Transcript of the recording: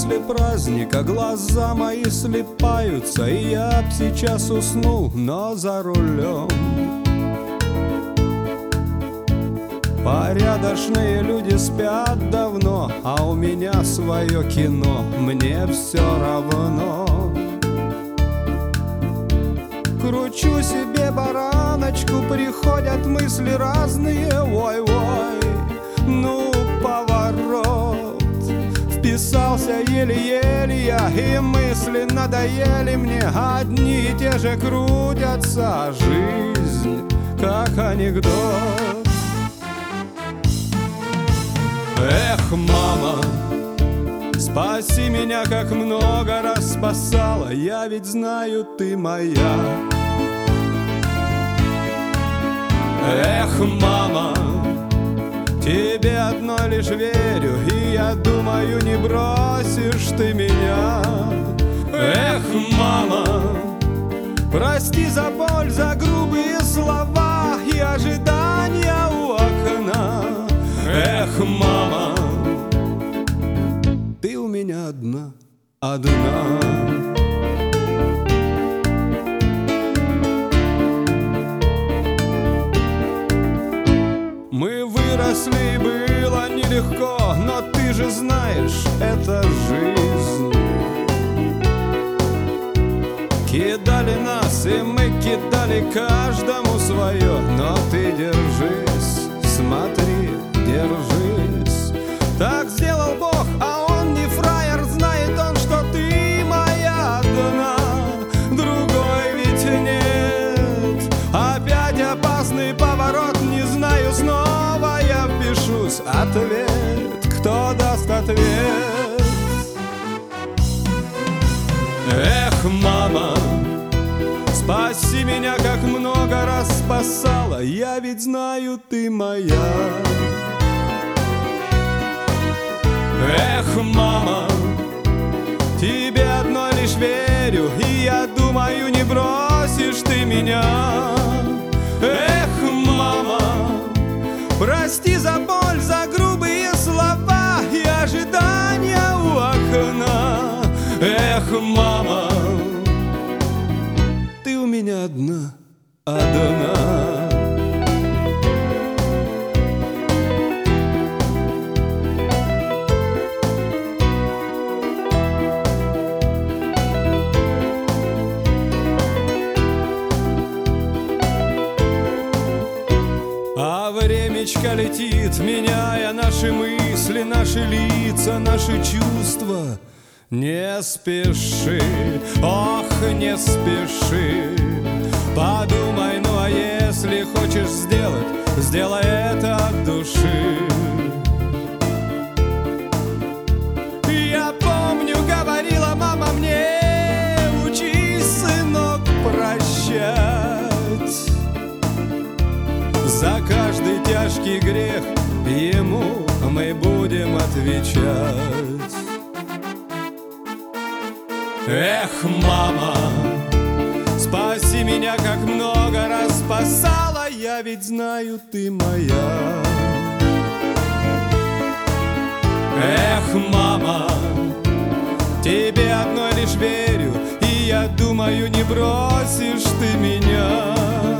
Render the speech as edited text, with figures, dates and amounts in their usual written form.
после праздника глаза мои слипаются, и я б сейчас уснул, но за рулем. Порядочные люди спят давно, а у меня свое кино, мне все равно. Кручу себе бараночку, приходят мысли разные, ой-ой, ну поворот. Вписался еле-еле я, и мысли надоели мне, одни и те же крутятся, жизнь как анекдот. Эх, мама, спаси меня, как много раз спасала, я ведь знаю, ты моя. Эх, мама, тебе одной лишь верю, и я думаю, не бросишь ты меня. Эх, мама, прости за боль, за грубые слова и ожидания у окна. Эх, мама, ты у меня одна, одна. Мы выросли, и было нелегко, но ты же знаешь, это жизнь. Кидали нас, и мы кидали каждому свое, но ты держись, смотри, держись. Так сделал Бог, а он не фраер, знает он, что ты моя одна, другой ведь нет. Опять опасный поворот, не знаю, снова я впишусь. Ответ, кто даст ответ? Эх, мама, спаси меня, как много раз спасала, я ведь знаю, ты моя. Эх, мама, тебе одной лишь верю, и я думаю, не бросишь ты меня. Эх, мама, прости за боль, за грубые слова и ожидания у окна. Эх, мама, ты у меня одна, одна. А времечко летит, меняя наши мысли, наши лица, наши чувства. Не спеши, ох, не спеши. Подумай, ну а если хочешь сделать, сделай это от души. Я помню, говорила мама мне, учись, сынок, прощать. За каждый тяжкий грех ему мы будем отвечать. Эх, мама, спаси меня, как много раз спасала, я ведь знаю, ты моя. Эх, мама, тебе одной лишь верю, и я думаю, не бросишь ты меня.